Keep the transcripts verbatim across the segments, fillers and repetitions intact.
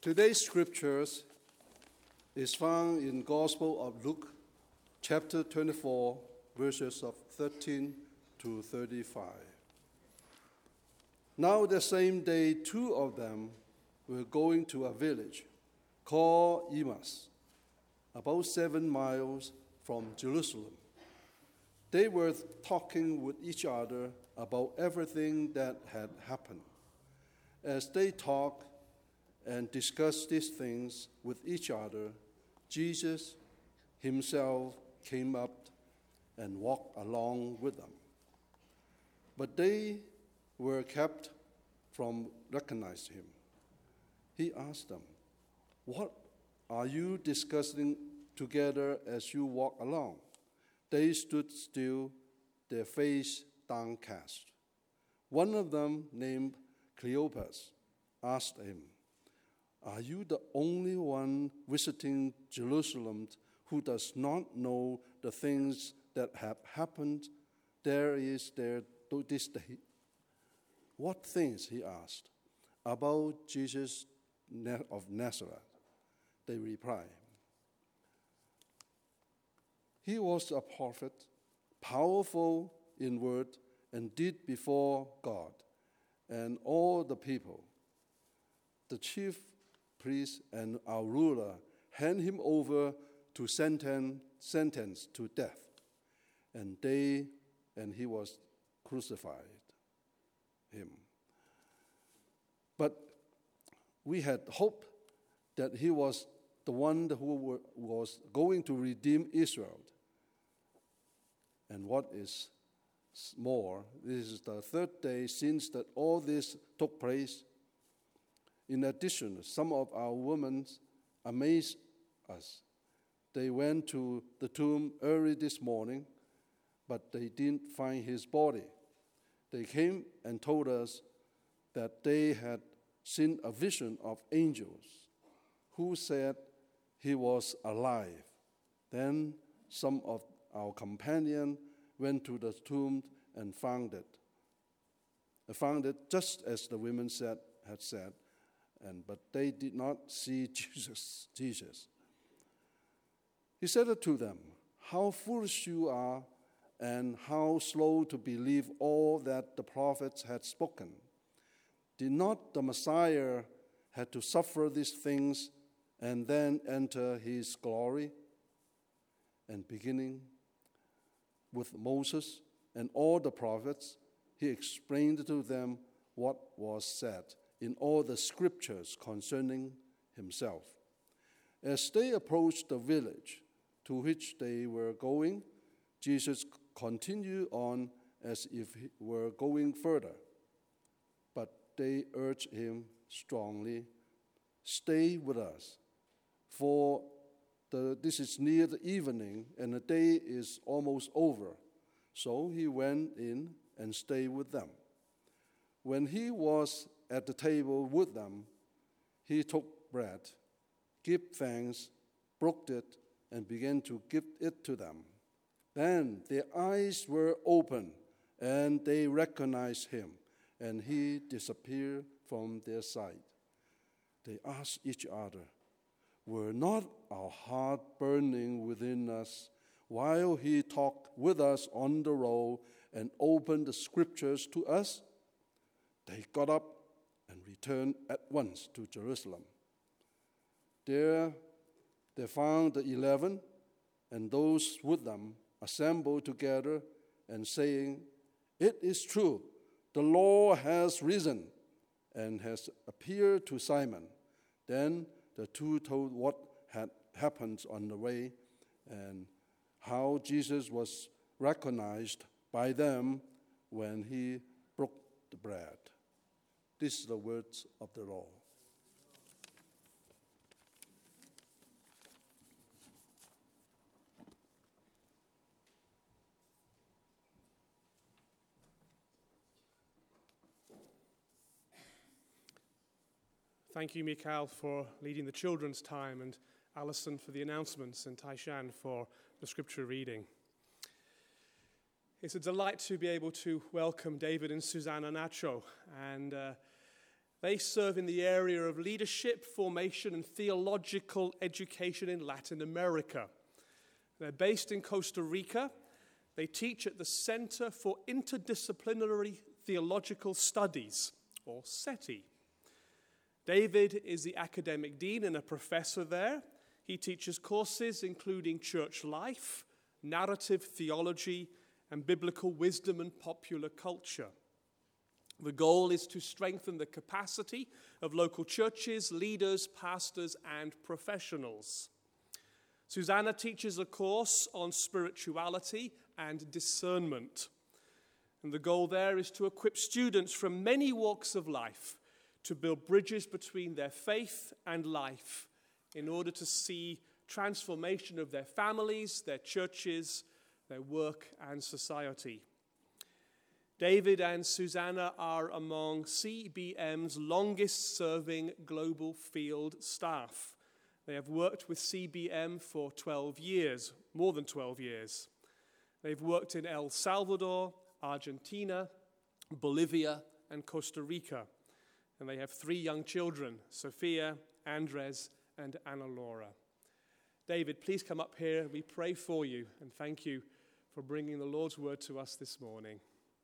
Today's scriptures is found in Gospel of Luke, chapter twenty-four, verses of thirteen to thirty-five. Now the same day, two of them were going to a village called Emmaus, about seven miles from Jerusalem. They were talking with each other about everything that had happened. As they talked and discussed these things with each other, Jesus himself came up and walked along with them. But they were kept from recognizing him. He asked them, "What are you discussing together as you walk along?" They stood still, their face downcast. One of them, named Cleopas, asked him, "Are you the only one visiting Jerusalem who does not know the things that have happened there is there to this day?" "What things?" he asked. "About Jesus of Nazareth," they replied. "He was a prophet, powerful in word and deed before God and all the people. The chief priest and our ruler handed him over to sentence, sentence to death, and they and he was crucified him. But we had hoped that he was the one who were, was going to redeem Israel. And what is more, this is the third day since that all this took place. In addition, some of our women amazed us. They went to the tomb early this morning, but they didn't find his body. They came and told us that they had seen a vision of angels who said he was alive. Then some of our companions went to the tomb and found it. They found it just as the women said, had said, and but they did not see Jesus. Jesus. He said to them, "How foolish you are, and how slow to believe all that the prophets had spoken. Did not the Messiah have to suffer these things and then enter his glory?" And beginning with Moses and all the prophets, he explained to them what was said in all the scriptures concerning himself. As they approached the village to which they were going, Jesus continued on as if he were going further. But they urged him strongly, "Stay with us, for the, this is near the evening and the day is almost over." So he went in and stayed with them. When he was at the table with them, he took bread, gave thanks, broke it, and began to give it to them. Then their eyes were opened, and they recognized him, and he disappeared from their sight. They asked each other, "Were not our heart burning within us while he talked with us on the road and opened the scriptures to us?" They got up and returned at once to Jerusalem. There they found the eleven and those with them assembled together and saying, "It is true, the Lord has risen and has appeared to Simon." Then the two told what had happened on the way and how Jesus was recognized by them when he broke the bread. This is the words of the Lord. Thank you, Mikhail, for leading the children's time, and Alison for the announcements, and Taishan for the scripture reading. It's a delight to be able to welcome David and Susanna Nacho, and uh, They serve in the area of leadership, formation, and theological education in Latin America. They're based in Costa Rica. They teach at the Center for Interdisciplinary Theological Studies, or SETI. David is the academic dean and a professor there. He teaches courses including church life, narrative theology, and biblical wisdom and popular culture. The goal is to strengthen the capacity of local churches, leaders, pastors, and professionals. Susanna teaches a course on spirituality and discernment. And the goal there is to equip students from many walks of life to build bridges between their faith and life in order to see transformation of their families, their churches, their work, and society. David and Susanna are among C B M's longest-serving global field staff. They have worked with C B M for twelve years, more than twelve years. They've worked in El Salvador, Argentina, Bolivia, and Costa Rica. And they have three young children, Sophia, Andres, and Anna Laura. David, please come up here. We pray for you and thank you for bringing the Lord's word to us this morning.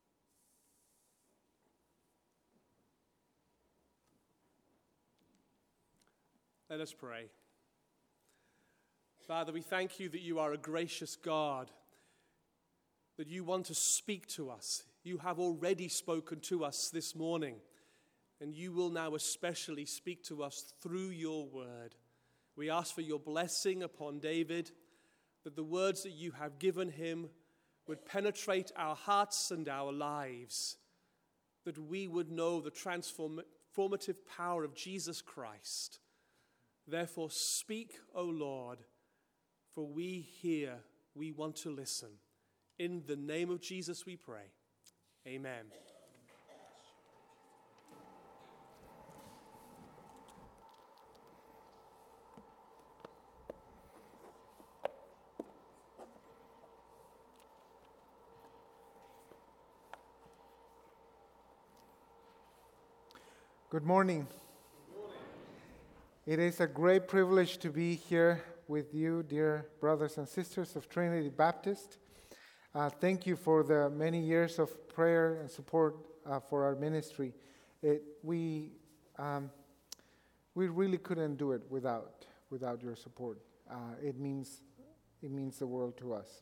Let us pray. Father, we thank you that you are a gracious God, that you want to speak to us. You have already spoken to us this morning, and you will now especially speak to us through your word. We ask for your blessing upon David, that the words that you have given him would penetrate our hearts and our lives, that we would know the transformative power of Jesus Christ. Therefore, speak, O Lord, for we hear, we want to listen. In the name of Jesus we pray. Amen. Good morning. It is a great privilege to be here with you, dear brothers and sisters of Trinity Baptist. Uh, thank you for the many years of prayer and support uh, for our ministry. It, we um, we really couldn't do it without without your support. Uh, it means it means the world to us.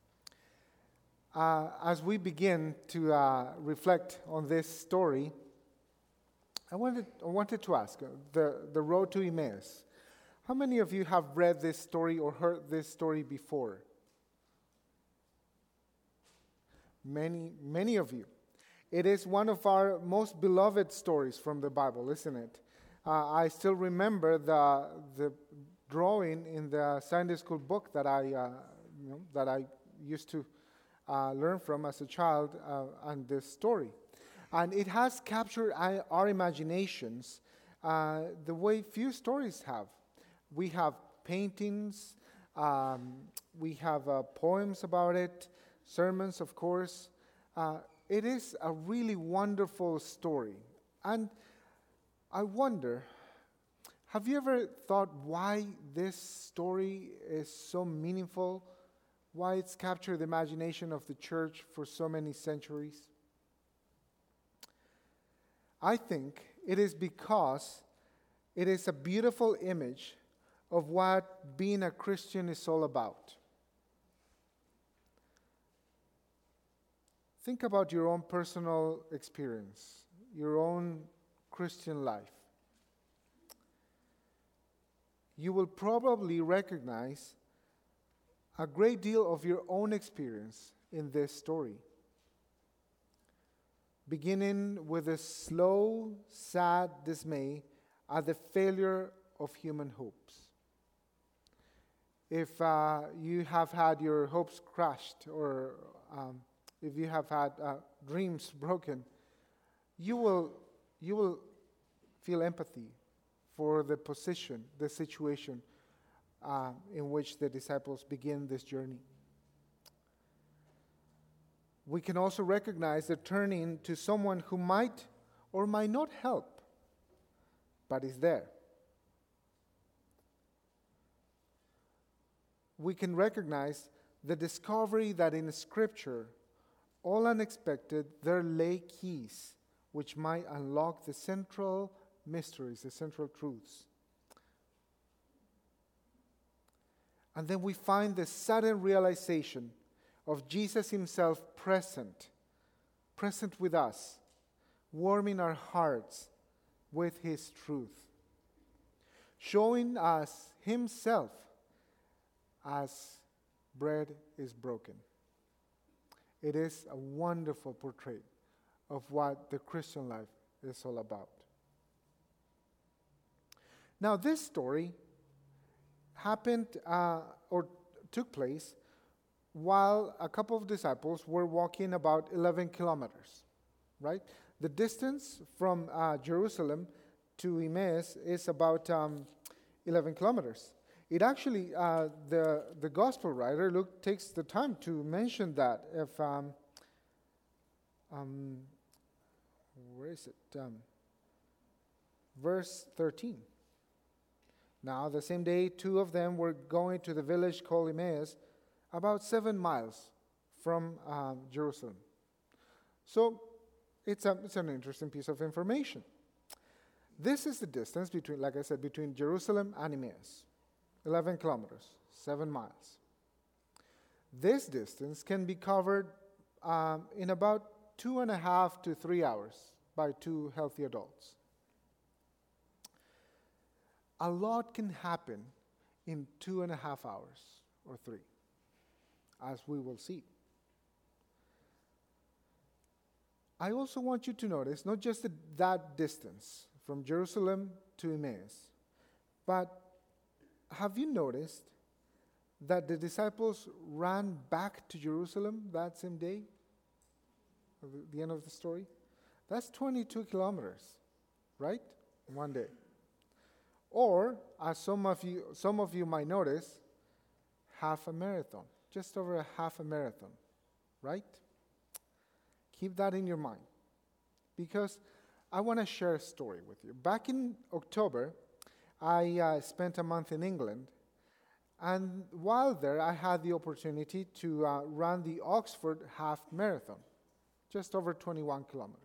Uh, as we begin to uh, reflect on this story, I wanted, I wanted to ask, uh, the, the road to Emmaus. How many of you have read this story or heard this story before? Many, many of you. It is one of our most beloved stories from the Bible, isn't it? Uh, I still remember the the drawing in the Sunday school book that I, uh, you know, that I used to uh, learn from as a child, uh, and this story. And it has captured our imaginations uh, the way few stories have. We have paintings, um, we have uh, poems about it, sermons, of course. Uh, it is a really wonderful story. And I wonder, have you ever thought why this story is so meaningful? Why it's captured the imagination of the church for so many centuries? I think it is because it is a beautiful image of what being a Christian is all about. Think about your own personal experience, your own Christian life. You will probably recognize a great deal of your own experience in this story. Beginning with a slow, sad dismay at the failure of human hopes. If uh, you have had your hopes crushed, or um, if you have had uh, dreams broken, you will you will feel empathy for the position, the situation uh, in which the disciples begin this journey. We can also recognize the turning to someone who might or might not help but is there. We can recognize the discovery that in Scripture, all unexpected, there lay keys which might unlock the central mysteries, the central truths. And then we find the sudden realization of Jesus himself present, present with us, warming our hearts with his truth, showing us himself as bread is broken. It is a wonderful portrait of what the Christian life is all about. Now, this story happened uh, or took place while a couple of disciples were walking about eleven kilometers, right? The distance from uh, Jerusalem to Emmaus is about um, eleven kilometers. It actually, uh, the the gospel writer, Luke, takes the time to mention that. If um, um, where is it? Um, verse thirteen. Now, the same day, two of them were going to the village called Emmaus, about seven miles from um, Jerusalem. So, it's, a, it's an interesting piece of information. This is the distance between, like I said, between Jerusalem and Emmaus. eleven kilometers, seven miles. This distance can be covered um, in about two and a half to three hours by two healthy adults. A lot can happen in two and a half hours or three, as we will see. I also want you to notice not just the, that distance from Jerusalem to Emmaus, but have you noticed that the disciples ran back to Jerusalem that same day? At the end of the story? That's twenty-two kilometers, right? In one day. Or, as some of you some of you might notice, half a marathon. Just over a half a marathon, right? Keep that in your mind. Because I want to share a story with you. Back in October, I uh, spent a month in England, and while there, I had the opportunity to uh, run the Oxford Half Marathon, just over twenty-one kilometers.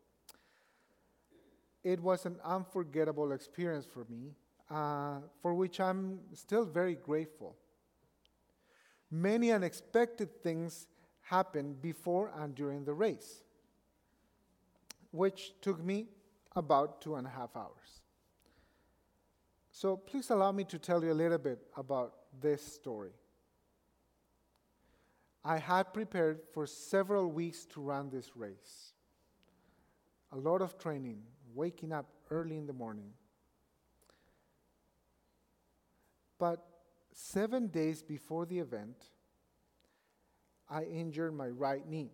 It was an unforgettable experience for me, uh, for which I'm still very grateful. Many unexpected things happened before and during the race, which took me about two and a half hours. So please allow me to tell you a little bit about this story. I had prepared for several weeks to run this race. A lot of training, waking up early in the morning. But seven days before the event, I injured my right knee.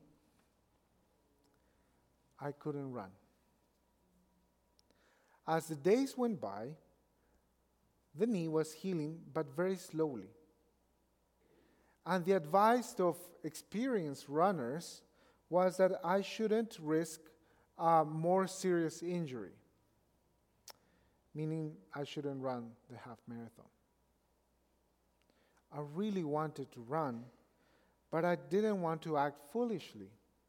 I couldn't run. As the days went by, the knee was healing, but very slowly. And the advice of experienced runners was that I shouldn't risk a more serious injury, meaning I shouldn't run the half marathon. I really wanted to run, but I didn't want to act foolishly.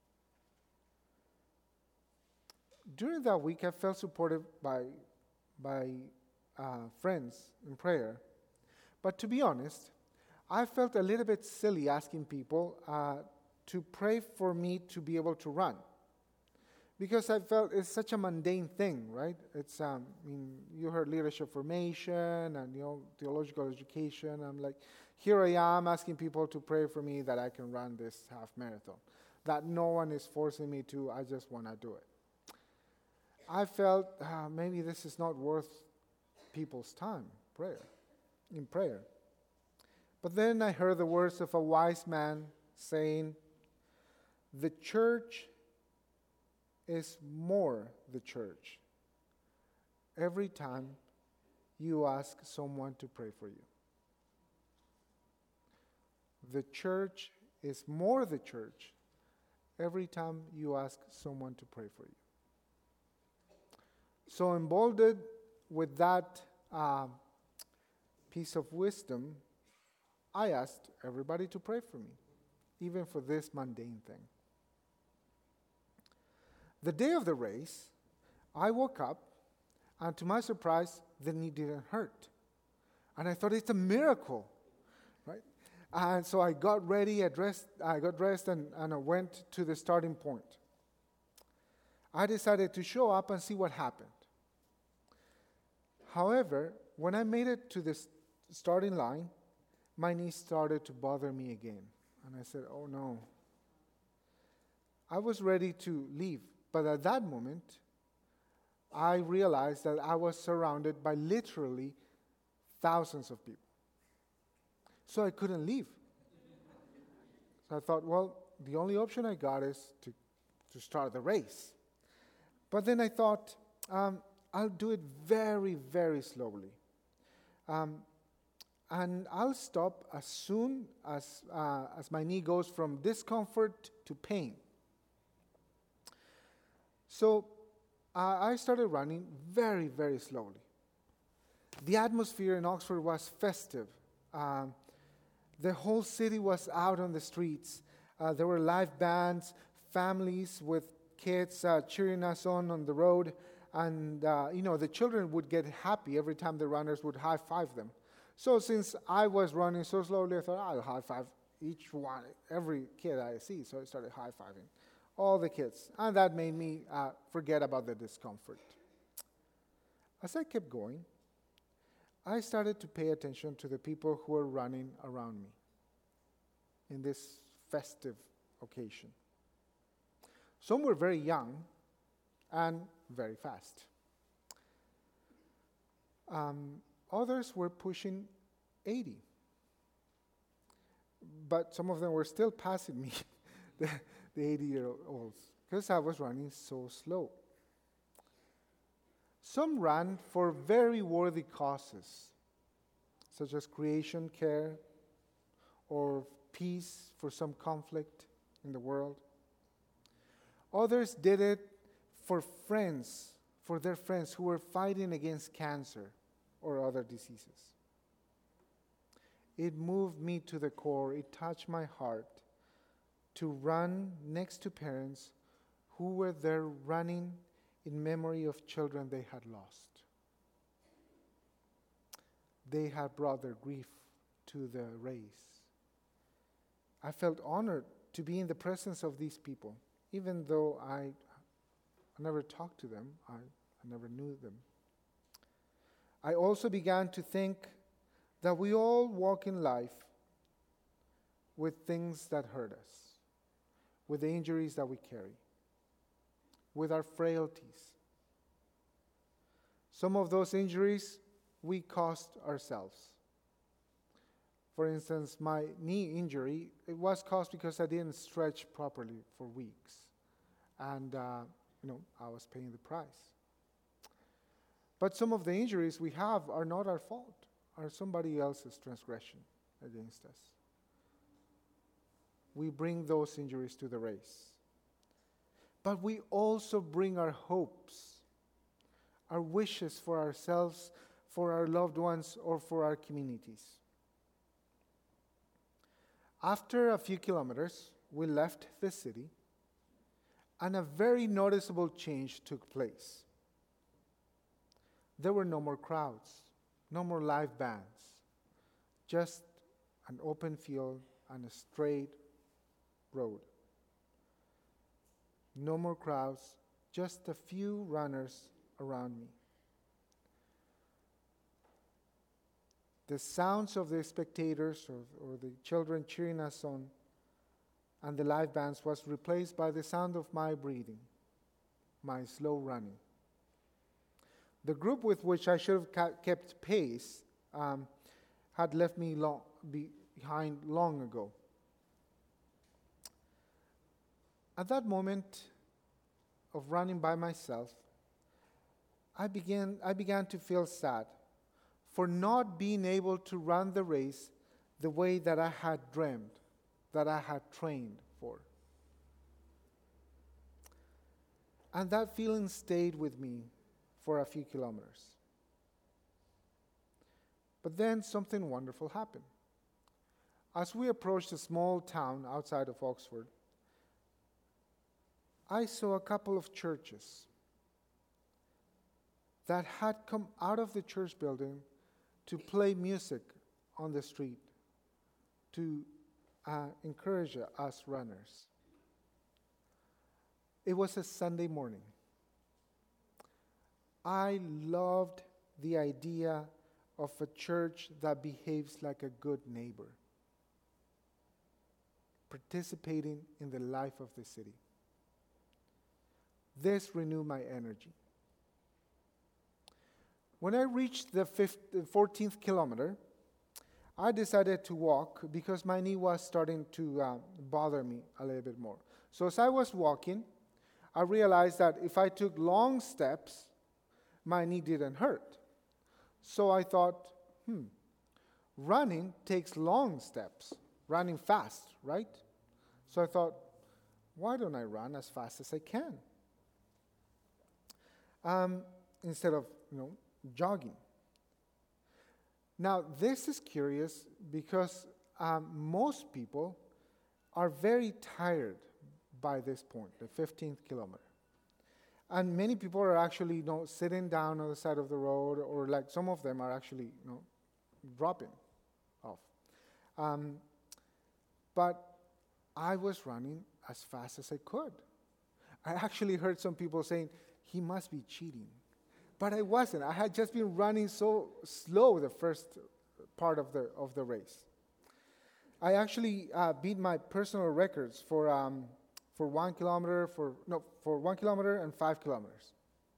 During that week, I felt supported by, by uh, friends in prayer. But to be honest, I felt a little bit silly asking people uh, to pray for me to be able to run. Because I felt it's such a mundane thing, right? It's, um, I mean, you heard leadership formation and, you know, theological education. I'm like, here I am asking people to pray for me that I can run this half marathon. That no one is forcing me to, I just want to do it. I felt uh, maybe this is not worth people's time, prayer, in prayer. But then I heard the words of a wise man saying, the church is more the church every time you ask someone to pray for you. The church is more the church every time you ask someone to pray for you. So emboldened with that uh, piece of wisdom, I asked everybody to pray for me, even for this mundane thing. The day of the race, I woke up, and to my surprise, the knee didn't hurt. And I thought, it's a miracle, right? And so I got ready, I, dressed, I got dressed, and, and I went to the starting point. I decided to show up and see what happened. However, when I made it to the starting line, my knee started to bother me again. And I said, oh no. I was ready to leave, but at that moment, I realized that I was surrounded by literally thousands of people. So I couldn't leave. So I thought, well, the only option I got is to, to start the race. But then I thought, um, I'll do it very, very slowly. Um, and I'll stop as soon as, uh, as my knee goes from discomfort to pain. So uh, I started running very, very slowly. The atmosphere in Oxford was festive. Um, the whole city was out on the streets. Uh, there were live bands, families with kids uh, cheering us on on the road. And, uh, you know, the children would get happy every time the runners would high-five them. So since I was running so slowly, I thought, I'll high-five each one, every kid I see. So I started high-fiving all the kids. And that made me uh, forget about the discomfort. As I kept going, I started to pay attention to the people who were running around me in this festive occasion. Some were very young and very fast. Um, others were pushing eighty. But some of them were still passing me, the, the eighty-year-olds, because I was running so slow. Some ran for very worthy causes, such as creation care or peace for some conflict in the world. Others did it for friends, for their friends who were fighting against cancer or other diseases. It moved me to the core, it touched my heart to run next to parents who were there running in memory of children they had lost. They had brought their grief to the race. I felt honored to be in the presence of these people, even though I I never talked to them. I, I never knew them. I also began to think that we all walk in life with things that hurt us, with the injuries that we carry, with our frailties. Some of those injuries we caused ourselves. For instance, my knee injury, it was caused because I didn't stretch properly for weeks. And uh, You know, I was paying the price. But some of the injuries we have are not our fault, are somebody else's transgression against us. We bring those injuries to the race. But we also bring our hopes, our wishes for ourselves, for our loved ones, or for our communities. After a few kilometers, we left the city, and a very noticeable change took place. There were no more crowds, no more live bands, just an open field and a straight road. No more crowds, just a few runners around me. The sounds of the spectators or, or the children cheering us on and the live bands was replaced by the sound of my breathing, my slow running. The group with which I should have ca- kept pace um, had left me long, behind long ago. At that moment of running by myself, I began, I began to feel sad for not being able to run the race the way that I had dreamed, that I had trained for. And that feeling stayed with me for a few kilometers. But then something wonderful happened. As we approached a small town outside of Oxford, I saw a couple of churches that had come out of the church building to play music on the street to uh, encourage us runners. It was a Sunday morning. I loved the idea of a church that behaves like a good neighbor, participating in the life of the city. This renewed my energy. When I reached the fourteenth kilometer, I decided to walk because my knee was starting to uh, bother me a little bit more. So as I was walking, I realized that if I took long steps, my knee didn't hurt. So I thought, hmm, running takes long steps, running fast, right? So I thought, why don't I run as fast as I can? Um, instead of, you know, jogging. Now, this is curious because um, most people are very tired by this point, the fifteenth kilometer. And many people are actually, you know, sitting down on the side of the road, or like some of them are actually, you know, dropping off. Um, but I was running as fast as I could. I actually heard some people saying, he must be cheating. But I wasn't. I had just been running so slow the first part of the of the race. I actually uh, beat my personal records for um, for one kilometer, for no, for one kilometer and five kilometers.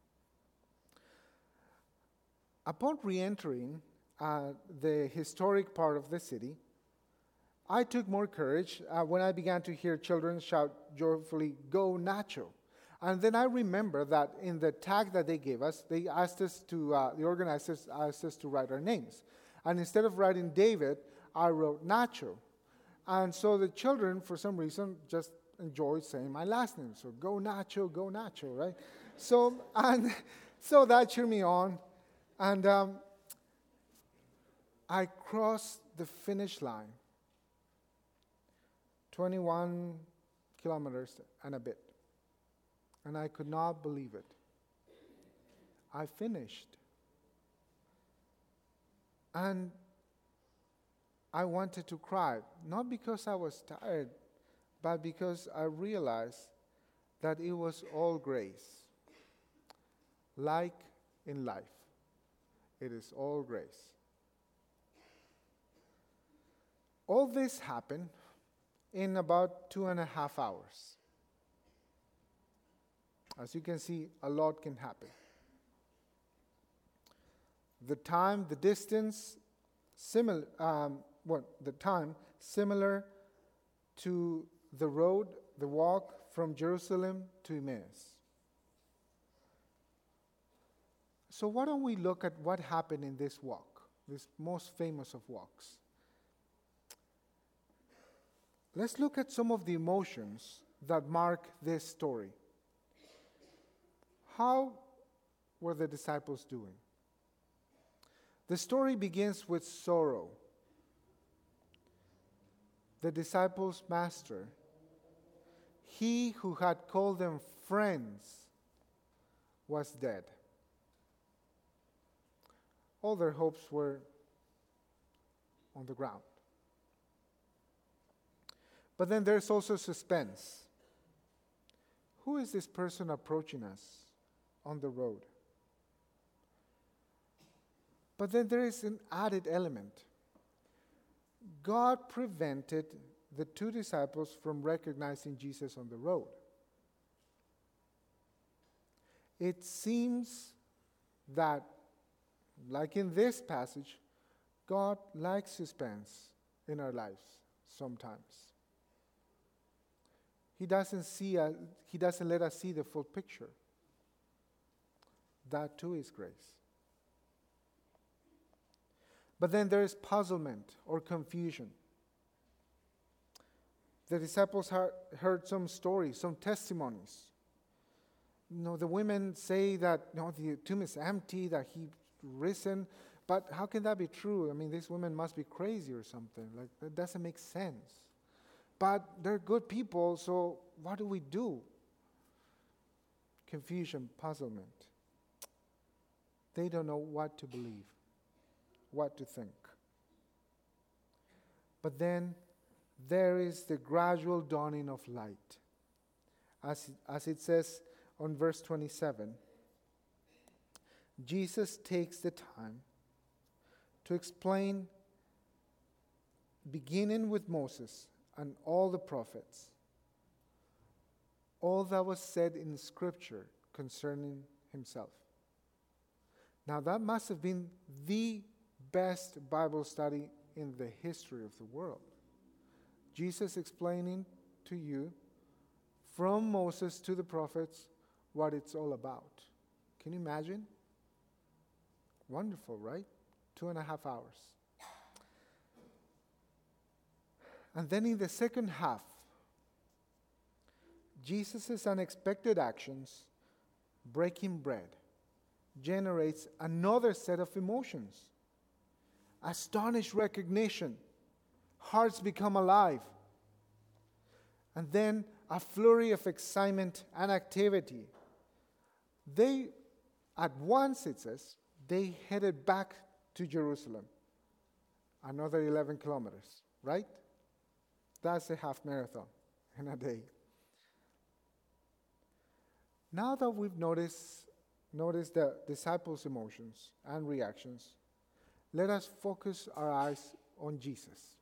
Upon re-entering uh, the historic part of the city, I took more courage uh, when I began to hear children shout joyfully, "Go Nacho!" And then I remember that in the tag that they gave us, they asked us to, uh, the organizers asked us to write our names. And instead of writing David, I wrote Nacho. And so the children, for some reason, just enjoyed saying my last name. So go Nacho, go Nacho, right? So, and so that cheered me on. And um, I crossed the finish line, twenty-one kilometers and a bit. And I could not believe it. I finished. And I wanted to cry, not because I was tired, but because I realized that it was all grace. Like in life, it is all grace. All this happened in about two and a half hours. As you can see, a lot can happen. The time, the distance, similar. Um, what the time similar to the road, the walk from Jerusalem to Emmaus. So why don't we look at what happened in this walk, this most famous of walks? Let's look at some of the emotions that mark this story. How were the disciples doing? The story begins with sorrow. The disciples' master, he who had called them friends, was dead. All their hopes were on the ground. But then there's also suspense. Who is this person approaching us on the road? But then there is an added element. God prevented the two disciples from recognizing Jesus on the road. It seems that, like in this passage, God likes suspense in our lives sometimes. He doesn't see a, he doesn't let us see the full picture. That too is grace. But then there is puzzlement or confusion. The disciples heard some stories, some testimonies. You know, the women say that, you know, the tomb is empty, that he's risen, but how can that be true? I mean, these women must be crazy or something. Like, that doesn't make sense. But they're good people, so what do we do? Confusion, puzzlement. They don't know what to believe, what to think. But then there is the gradual dawning of light. As, as it says on verse twenty-seven, Jesus takes the time to explain, beginning with Moses and all the prophets, all that was said in Scripture concerning himself. Now that must have been the best Bible study in the history of the world. Jesus explaining to you from Moses to the prophets what it's all about. Can you imagine? Wonderful, right? Two and a half hours. And then in the second half, Jesus' unexpected actions, breaking bread, generates another set of emotions. Astonished recognition. Hearts become alive. And then a flurry of excitement and activity. They, at once, it says, they headed back to Jerusalem. Another eleven kilometers, right? That's a half marathon in a day. Now that we've noticed, noticed the disciples' emotions and reactions, let us focus our eyes on Jesus.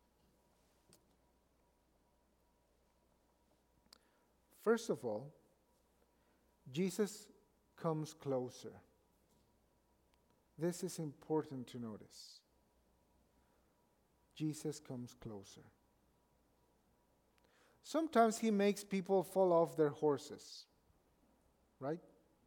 First of all, Jesus comes closer. This is important to notice. Jesus comes closer. Sometimes he makes people fall off their horses, right?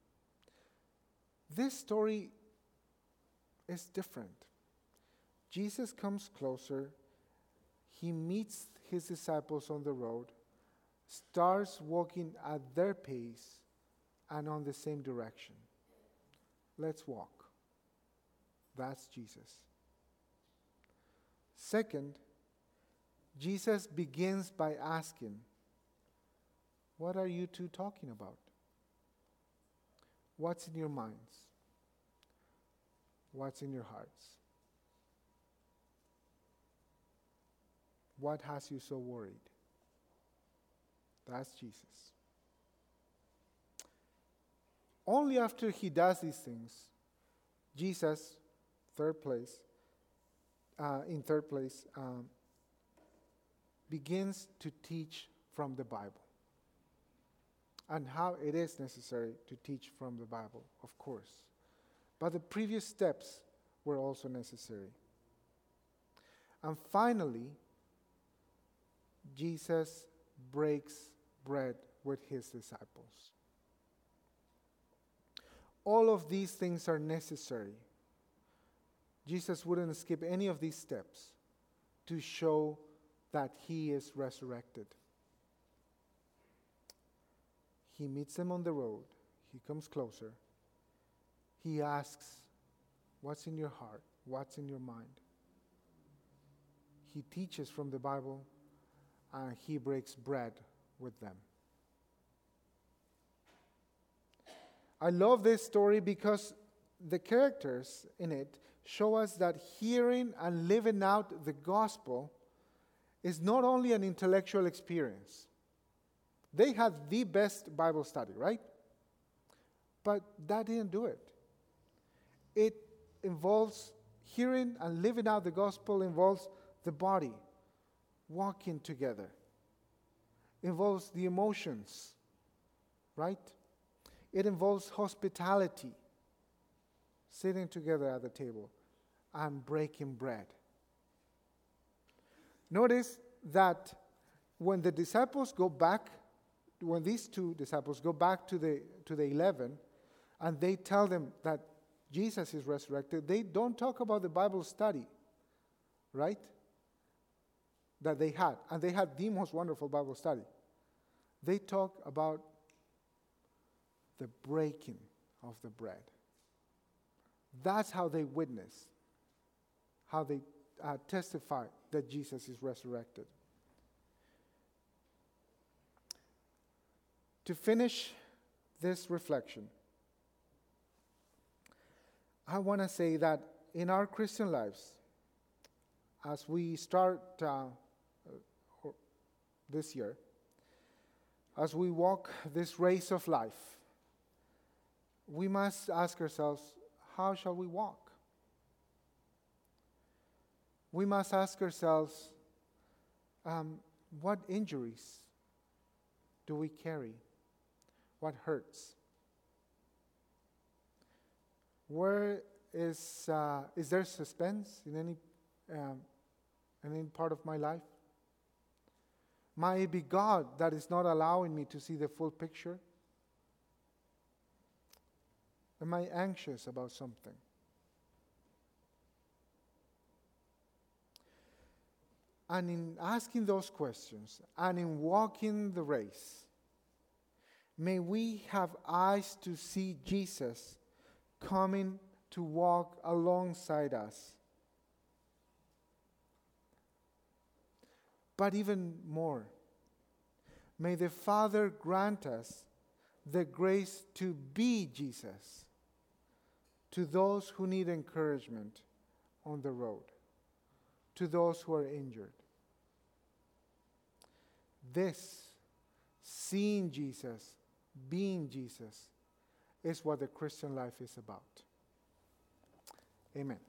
This story is different. Jesus comes closer. He meets his disciples on the road, starts walking at their pace and on the same direction. Let's walk. That's Jesus. Second, Jesus begins by asking, what are you two talking about? What's in your minds? What's in your hearts? What has you so worried? That's Jesus. Only after he does these things, Jesus, third place, uh, in third place, um, begins to teach from the Bible. And how it is necessary to teach from the Bible, of course. But the previous steps were also necessary. And finally, Jesus breaks bread with his disciples. All of these things are necessary. Jesus wouldn't skip any of these steps to show that he is resurrected. He meets them on the road. He comes closer. He asks, what's in your heart? What's in your mind? He teaches from the Bible, and he breaks bread with them. I love this story because the characters in it show us that hearing and living out the gospel is not only an intellectual experience. They had the best Bible study, right? But that didn't do it. It involves hearing and living out the gospel, involves the body walking together, involves the emotions, right? It involves hospitality, sitting together at the table and breaking bread. Notice that when the disciples go back, when these two disciples go back to the to the eleven, and they tell them that Jesus is resurrected, they don't talk about the Bible study, right? That they had. And they had the most wonderful Bible study. They talk about the breaking of the bread. That's how they witness how they uh, testify that Jesus is resurrected. To finish this reflection, I want to say that in our Christian lives, as we start uh, this year, as we walk this race of life, we must ask ourselves, how shall we walk? We must ask ourselves, um, what injuries do we carry? What hurts? Where is uh, is there suspense in any um, in any part of my life? Might it be God that is not allowing me to see the full picture? Am I anxious about something? And in asking those questions and in walking the race, may we have eyes to see Jesus coming to walk alongside us. But even more, may the Father grant us the grace to be Jesus to those who need encouragement on the road, to those who are injured. This, seeing Jesus, being Jesus, is what the Christian life is about. Amen.